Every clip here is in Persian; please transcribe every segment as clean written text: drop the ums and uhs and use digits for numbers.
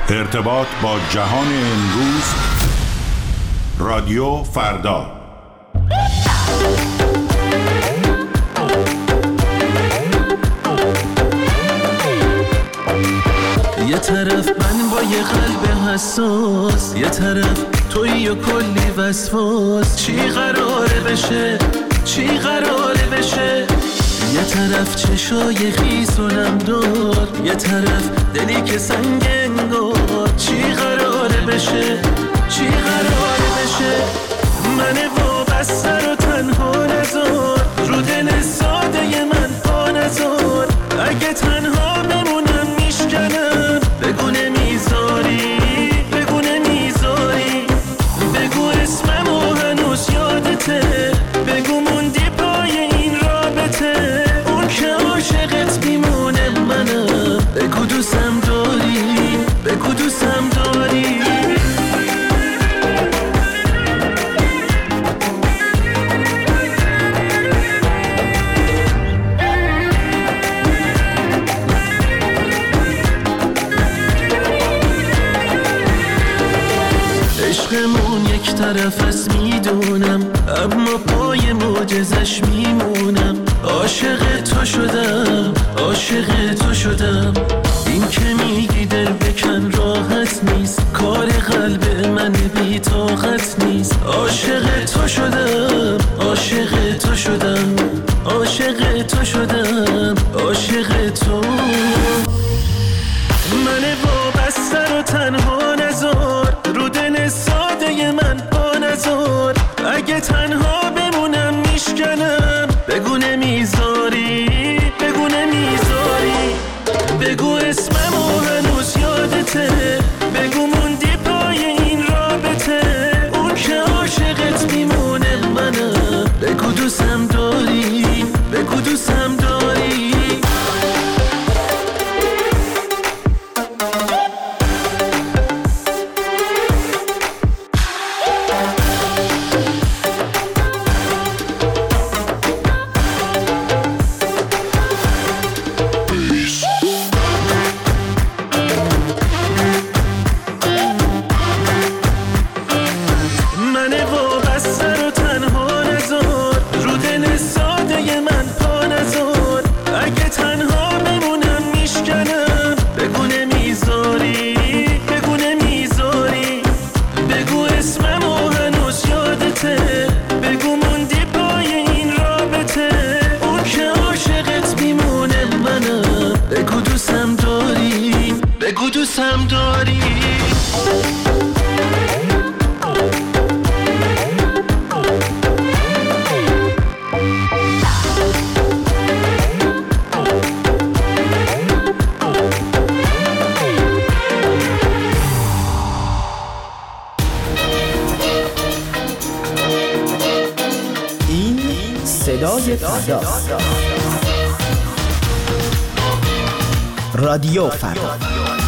ارتباط با جهان امروز، رادیو فردا. یه طرف من با یه قلب حساس، یه طرف توی و کلی وسواس. چی قراره بشه، چی قراره بشه؟ یه طرف چشای خیس و نمدار، یه طرف دلی که سنگ انگار. چی قراره بشه، چی قراره بشه؟ من وابسته رو تنها نذار، رو دل ساده من پا نذار. اگه تنها بمونم میشکنم، بگو نمیذاری، بگو نمیذاری. بگو اسممو هنوز یادته، بگو موندی پای این رابطه. اون که عاشقت میمونه منم، بگو دوستم داری، بگو دوستم داری. عشقمون یک طرف از میدونم، اما پای معجزش میمونم. عاشق تو شدم، عاشق تو شدم. این که میگی دل بکن راحت نیست، کار قلب من بی طاقت نیست. عاشق تو شدم، عاشق تو شدم، عاشق تو شدم، عاشق تو. من وابسته رو تنها نذار، رو دل ساده من پا نذار. اگه تنها بمونم میشکنم، بگو نمیذاری، بگو نمیذاری. بگو اسممو هنوز یادته، بگو موندی پای این رابطه. اون که عاشقت میمونه منم، بگو دوستم داری، بگو دوستم داری. دوستم داری. این صدای فرداست. رادیو فردا.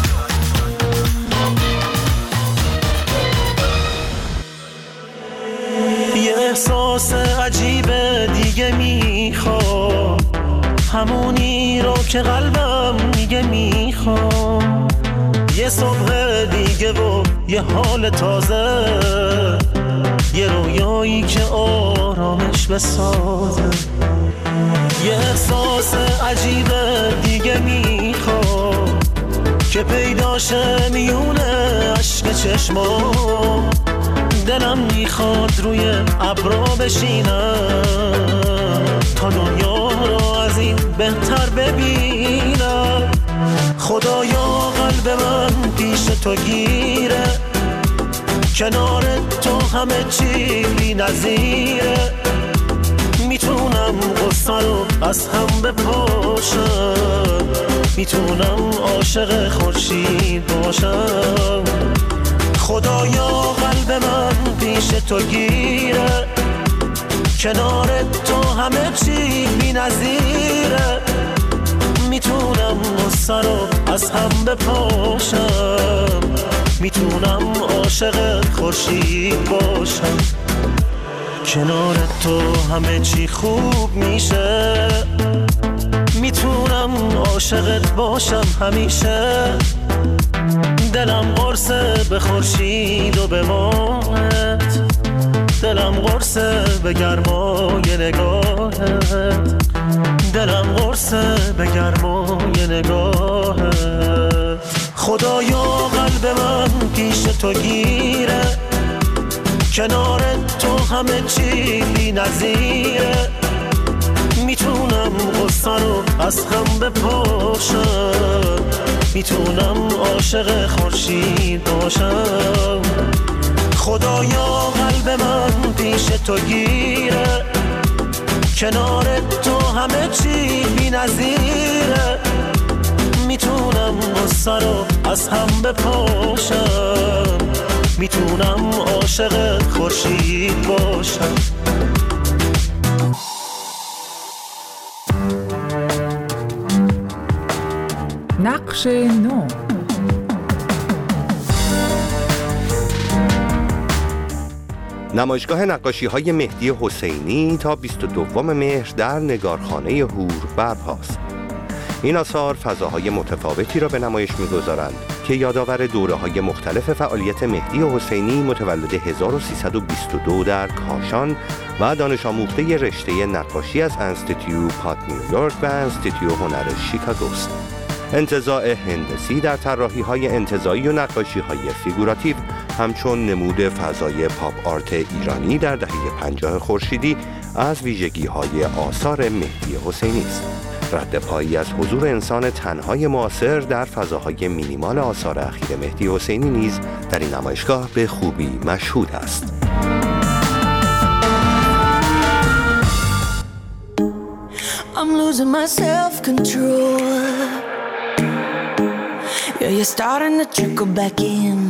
احساس عجیب دیگه میخوام، همونی رو که قلبم میگه میخوام. یه صبح دیگه و یه حال تازه، یه رویایی که آرامش بسازه. یه احساس عجیب دیگه میخوام که پیداشه میونه عشق چشمام. دلم میخواد روی ابرا بشینم، تا دنیا رو از این بهتر ببینم. خدایا قلب من پیش تو گیره، کنار تو همه چی بی نظیره. میتونم غصه رو از هم بپاشم، میتونم عاشق خورشید باشم. خدایا قلب من پیش تو گیره، کنار تو همه چی بی نظیره. میتونم غصه رو از هم بپاشم، میتونم عاشق خورشید باشم. کنار تو همه چی خوب میشه، میتونم عاشقت باشم همیشه. دلم قرصه به خورشید و به ماهت، دلم قرصه به گرمای نگاهت، دلم قرصه به گرمای نگاهت. خدایا قلب من پیش تو گیره، کنار تو همه چی بی نظیره. میتونم قصه رو از هم بپاشم، میتونم عاشق خورشید باشم. خدایا قلب من پیش تو گیره، کنار تو همه چی بی نظیره. میتونم قصه رو از هم بپاشم، میتونم عاشق خورشید باشم. نقش نو. نمایشگاه نقاشی‌های مهدی حسینی تا 22 مهر در نگارخانه هور برپاست. این آثار فضاهای متفاوتی را به نمایش می‌گذارند که یادآور دوره‌های مختلف فعالیت مهدی حسینی متولد 1322 در کاشان و دانش آموخته رشته نقاشی از انستیتیو پات نیویورک و انستیتیو هنر شیکاگوست. انتزاع هندسی در طراحی‌های انتزاعی و نقاشی‌های فیگوراتیو همچون نمود فضای پاپ آرت ایرانی در دهه 50 خورشیدی از ویژگی‌های آثار مهدی حسینی است. رد پایی از حضور انسان تنهای معاصر در فضاهای مینیمال آثار اخیر مهدی حسینی نیز در این نمایشگاه به خوبی مشهود است. I'm losing my self-control. Yeah, you're starting to trickle back in,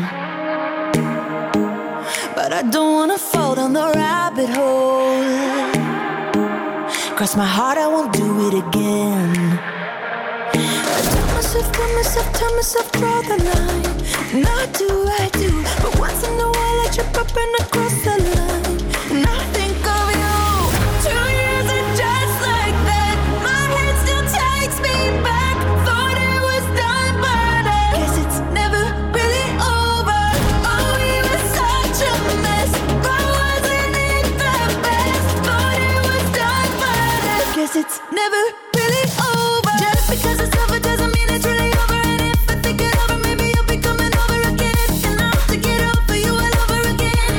but I don't wanna fall down the rabbit hole. Cross my heart, I won't do it again. I tell myself, draw the line. And I do, but once in a while I trip up and I cross the line. And I think of you. 2 years and just like that, my head still takes me back. Thought it was done, but I guess it's never really over. Oh, we were such a mess, but wasn't it the best? Thought it was done, but I guess it's never really over. Just because it's over doesn't mean it's really over. And if I think it over, maybe you'll be coming over again. And I'll have to get over you all over again.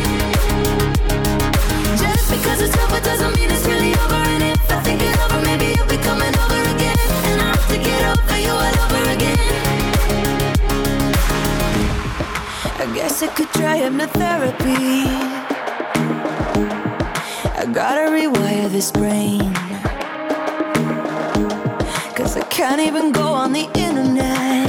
Just because it's over doesn't mean it's really over. And if I think it over, maybe you'll be coming over again. And I'll have to get over you all over again. I guess I could try hypnotherapy. I gotta rewire this brain, 'cause I can't even go on the internet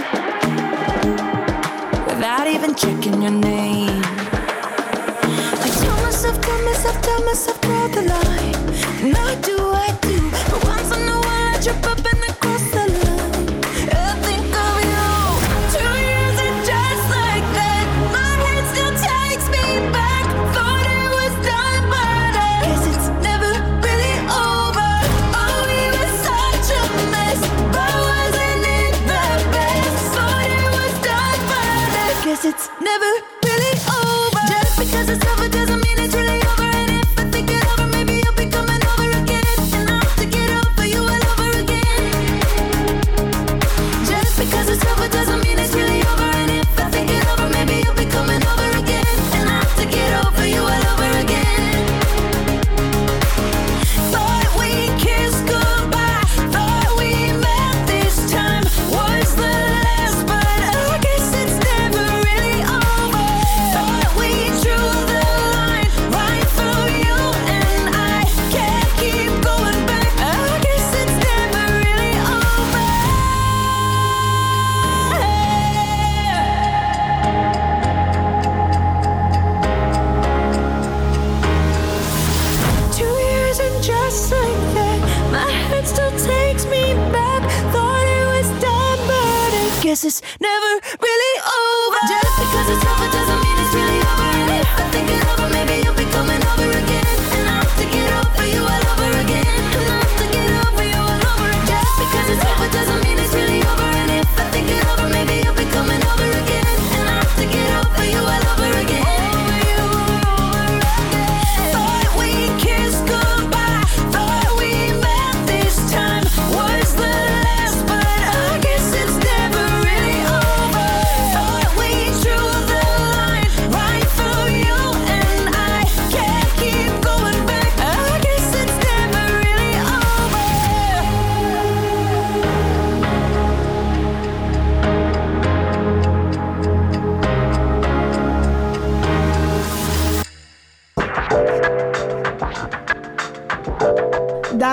without even checking your name. I tell myself, draw the line. And I do, but once in a while I trip up and I cross the line. I think of you. 2 years and just like that, my head still takes me back. Thought it was done, but I guess it's never really over. Oh, we were such a mess, but wasn't it the best? Thought it was done, but I guess it's never really over. Just because it's over doesn't mean it's really over. And if I think it over, maybe you'll be coming over again. And I'll have to get over you all over again. Just because it's over doesn't mean it's really over. And if I think it over, maybe you'll be coming over again. And I'll have to get over you all over again. Thought we kissed goodbye, thought we met this time was the last, but I guess it's never really over. Thought we drew the line right through you and I can't keep going back. I guess it's never really over. 2 years and just like that, my head still takes me back. Thought it was done, but I guess it's never really over. Just because it's over doesn't mean it's really over. And if I think it over, maybe you'll be coming over again. And I'll have to get over you all over again. And I'll have to get over you all over again. Just because it's over doesn't mean it's really over. And if I think it over, maybe you'll be coming over again.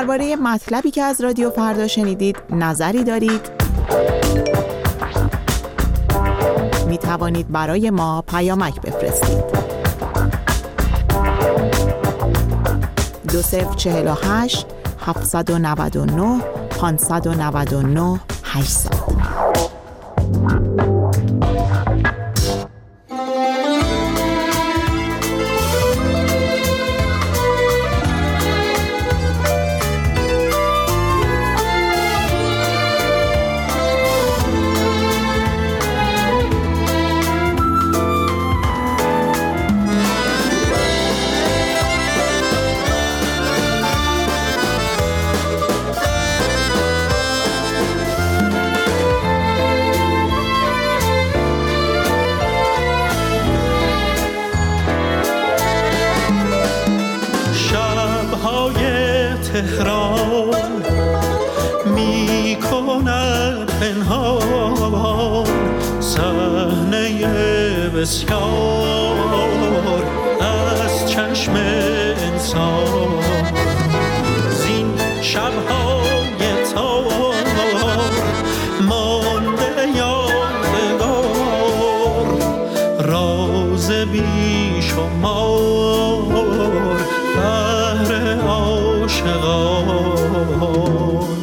درباره مطلبی که از رادیو فردا شنیدید نظری دارید؟ می توانید برای ما پیامک بفرستید. 2048 799 599 800. تهران می کند پنهان صحنه بسیار از چشم انسان. زین شب‌های تار مانده یادگار راز بی‌شمار بهر عاشقان.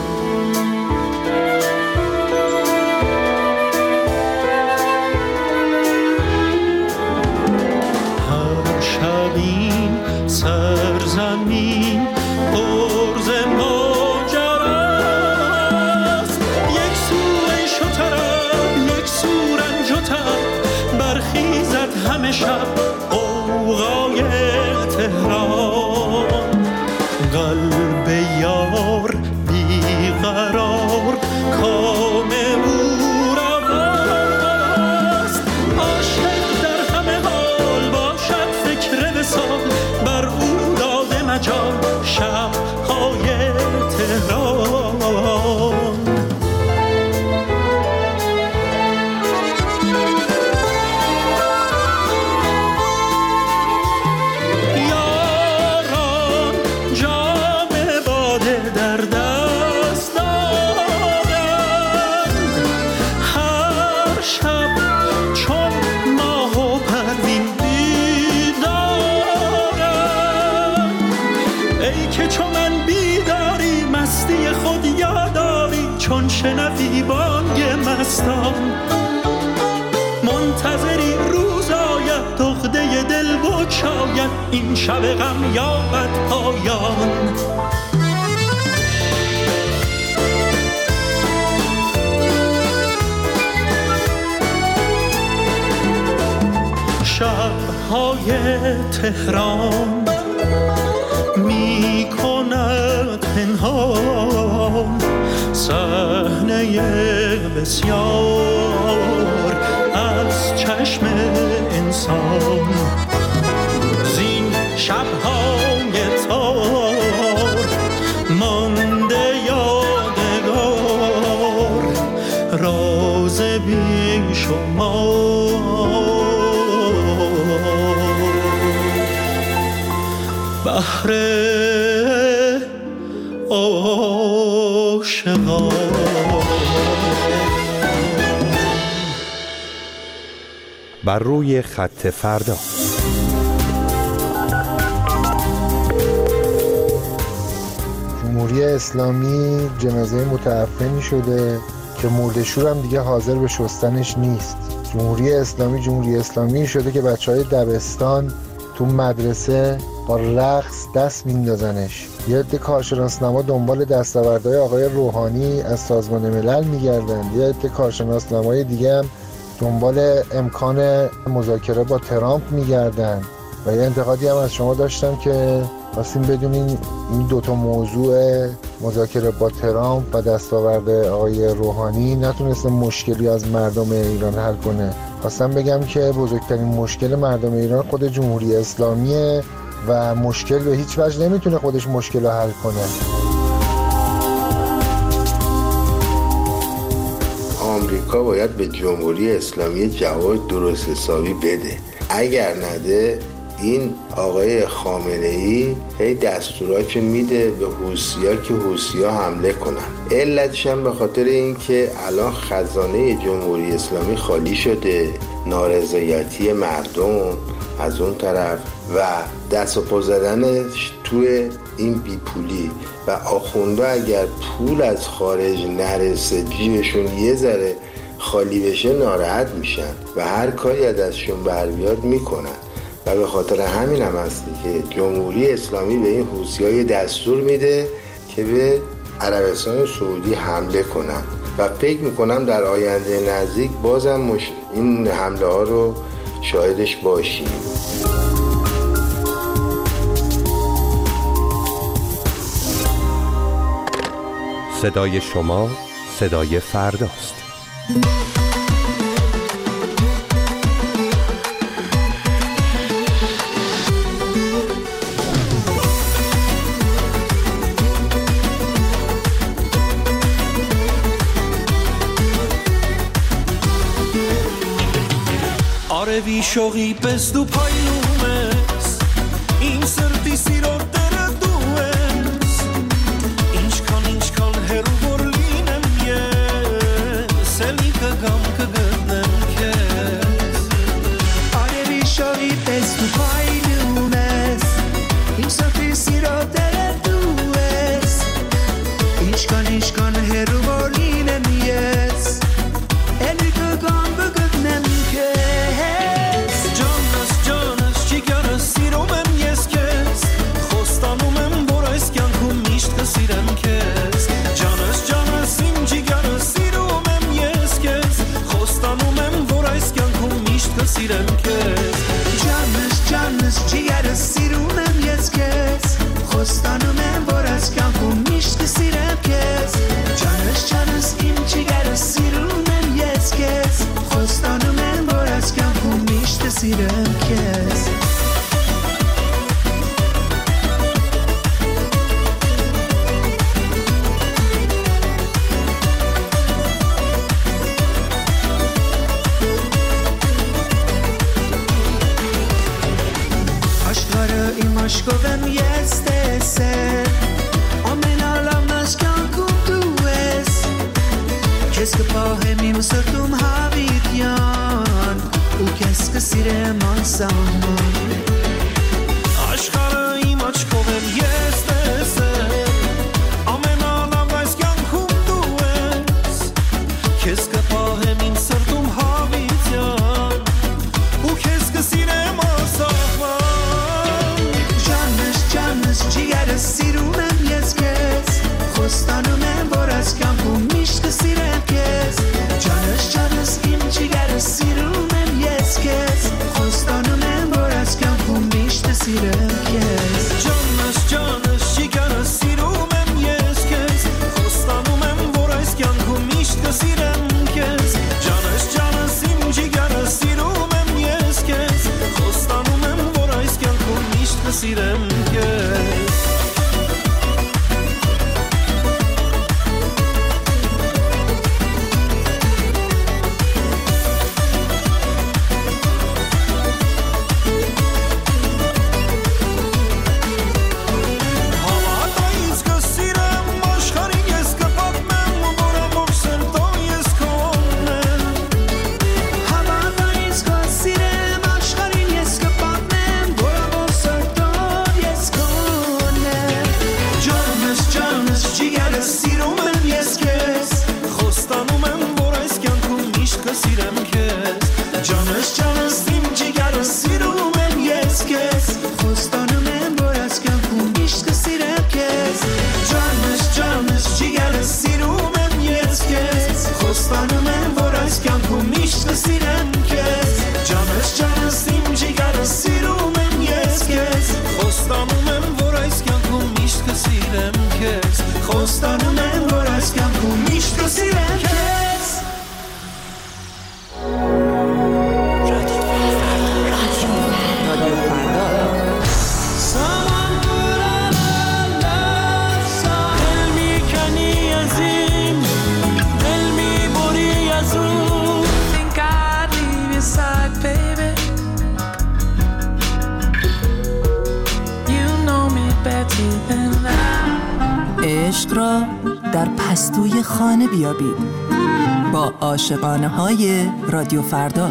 هر شبین سرزمین برز ماجراست، یک سو عیش و طرب یک سو رنج و تب برخیزد همه شب غوغای تهران. قلب یار بیقرار کام او رواست، عاشق در همه حال باشد فکر وصال بر او داده مجال شب‌های تهران. چون شنوی بانگ مستان منتظری روز آید عقده دل بگشاید این شب غم یابد پایان. شب‌های تهران می کند پنهان صحنه بسیار از چشم انسان. زین شب‌های تار مانده یادگار راز بی‌شمار بهر عاشقان. بر روی خط فردا. جمهوری اسلامی جنازه متعفنی شده که مرده‌شور هم دیگه حاضر به شستنش نیست. جمهوری اسلامی شده که بچهای دبستان تو مدرسه با رقص دست میندازنش. یه عده کارشناسنما دنبال دستاوردهای آقای روحانی از سازمان ملل میگردن، یه عده کارشناسنمای دیگه هم دنبال امکان مذاکره با ترامپ میگردن. و یه انتقادی هم از شما داشتم که خواستیم بدونین این دوتا موضوع مذاکره با ترامپ و دستاورد آقای روحانی نتونسته مشکلی از مردم ایران حل کنه. خواستم بگم که بزرگترین مشکل مردم ایران خود جمهوری اسلامیه و مشکل به هیچ وجه نمیتونه خودش مشکل رو حل کنه. آمریکا باید به جمهوری اسلامی جواب درست حسابی بده. اگر نده این آقای خامنه‌ای هی دستورا که میده به حوثی‌ها که حوثی‌ها حمله کنن. علتش هم به خاطر این که الان خزانه جمهوری اسلامی خالی شده، نارضایتی مردم از اون طرف و دست و پا زدنش توی این بیپولی و آخونده اگر پول از خارج نرسه جیبشون یه ذره خالی بشه ناراحت میشن و هر کاری از دستشون بر بیاد میکنن و به خاطر همین هم هستی که جمهوری اسلامی به این حوثی‌های دستور میده که به عربستان سعودی حمله کنن و فکر میکنم در آینده نزدیک بازم این حمله ها رو شاهدش باشیم. صدای شما صدای فرداست. آره وی شوقی بست و پایلومس این سرتی سی رو در دوست اینش کال هرو برلینم یه سلی که گم که گردم کس آره وی شوقی بست و پایلومس این سرتی سی رو در دوست اینش کال هرو برلینم یه سلی که گم که گردم کس Canımız ciğer sirumem yes kes Xostanımem boraz kan kumiş kisirem kes Canımız im ciğer sirumem yes kes Xostanımem boraz kan kumiş kisirem kes Aşkovem jestese Amen alam naskan kuntues Keske pahemim sırtum havityan U keske sirem ansamman Aşkarayım aşkovem jestese Amen alam naskan kuntues Keske pahemim sırtum havityan U keske sirem ansamman ciğer sirumem yes kes Xostanımem boraz kan kumiş kisirem kes Canız im ciğer sirumem yes kes Xostanımem boraz kan kumiş kisirem kes Canız ciğer sirumem yes kes Xostanımem boraz kan kumiş kisirem kes Canız im ciğer sirumem yes kes Xostanımem boraz kan kumiş kisirem kes را در پستوی خانه بیابید با عاشقانه های رادیو فردا.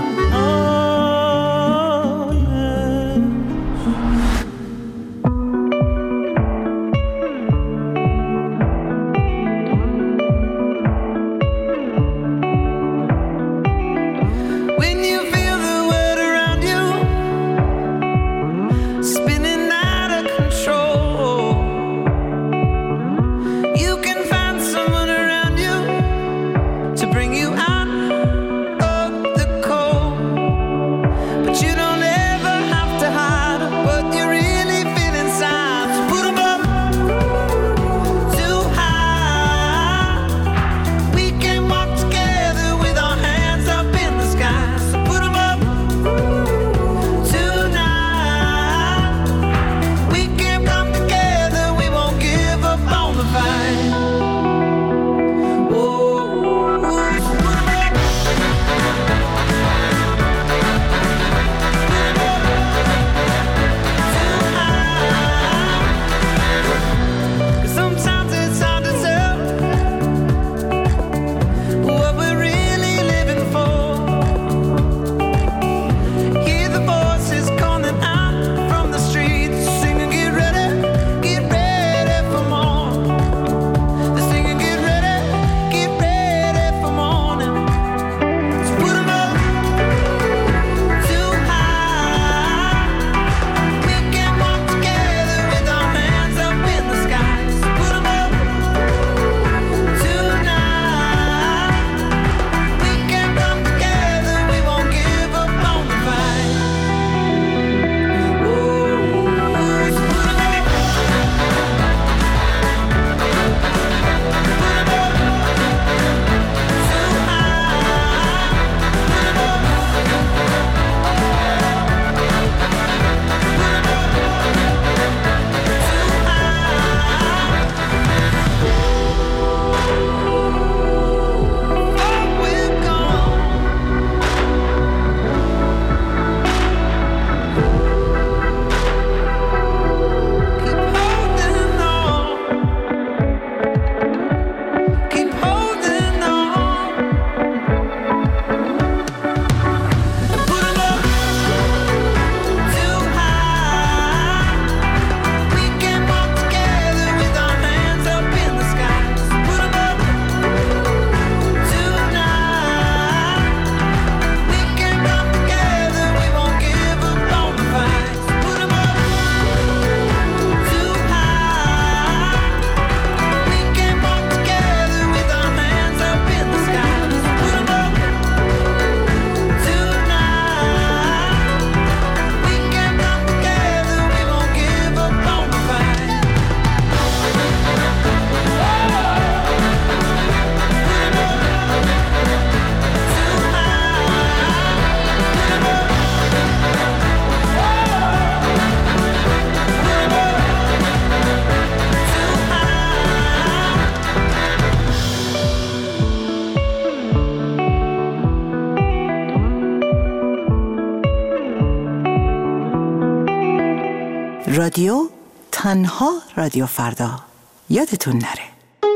رادیو تنها رادیو فردا، یادتون نره.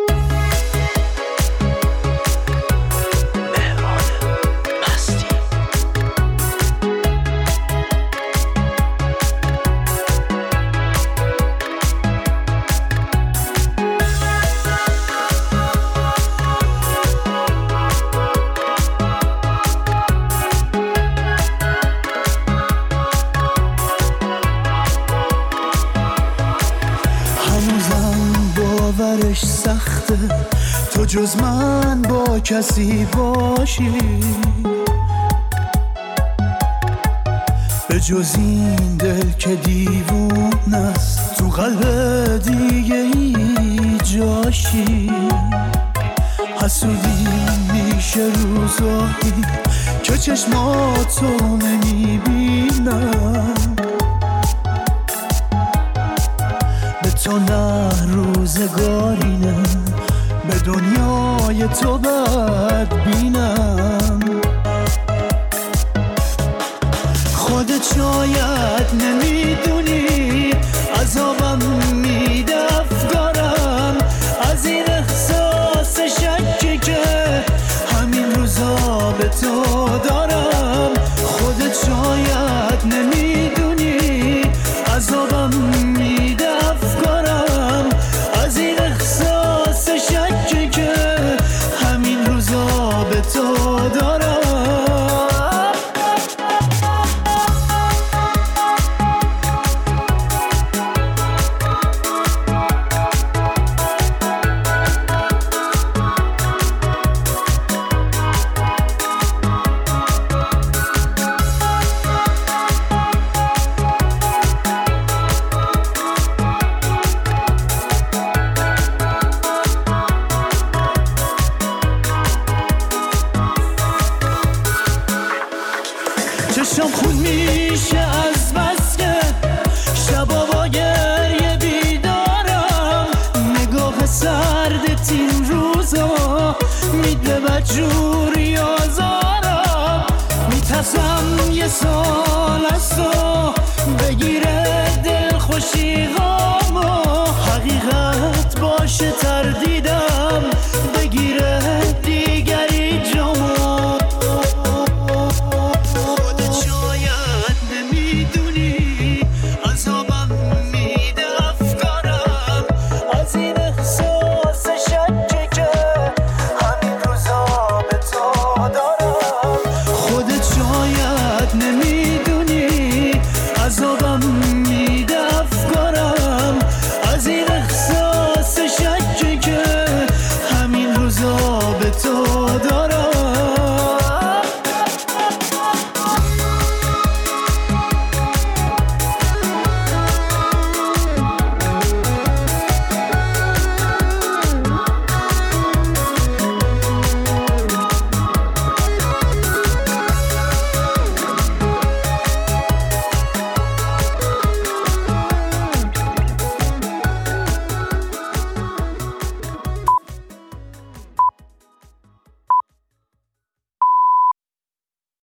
سخته تو جز من با کسی باشی، به جز این دل که دیوون است تو قلب دیگه ای جاشی. حسودی میشه روزایی که چشماتو نمیبینم، به تو نه روزگاری نه، به دنیای تو بد بینم. خودت شاید نمیدونی عذابم میده افکارم از این دارم. خودت شاید نمیدونی عذابم میده افکارم، از این احساس شکی که همین روزا به تو دارم. چشم خون میشه از بس که شبا با گریه بیدارم، نگاه سردت این روزا میده بدجوری آزارم. میترسم یه سال از تو بگیره دل خوشی هامو، حقیقت باشه تردید